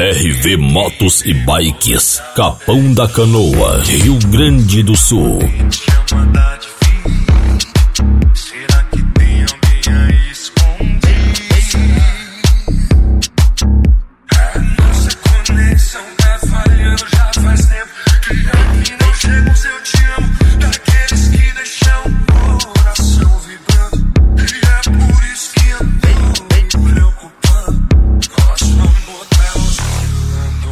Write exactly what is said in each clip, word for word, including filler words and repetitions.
R V Motos e Bikes, Capão da Canoa, Rio Grande do Sul. Será que tem alguém aí escondido? A nossa conexão tá falhando já faz tempo. E aqui não chega o seu te amo, daqueles que deixam o coração vibrando. E é por isso que eu tô me preocupando. Nosso amor tá oscilando.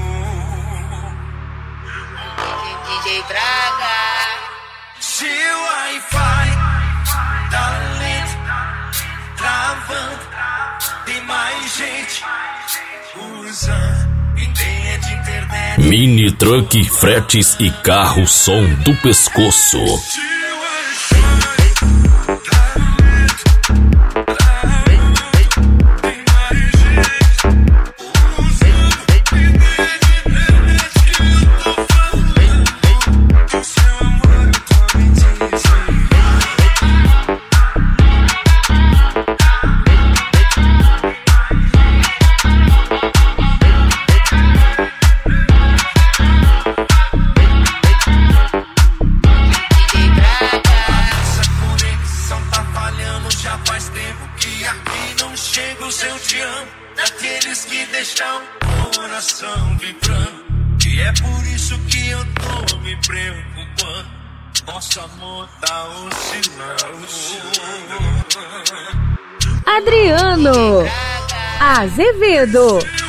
D J Braga. Se o Wi-Fi tá lento, travando, tem mais gente usando. Ideia de internet. Mini truck, fretes e carro som do pescoço. Chega o seu te amo, daqueles que deixam o coração vibrando. E é por isso que eu tô me preocupando. Nosso amor tá oscilando. Adriano Azevedo.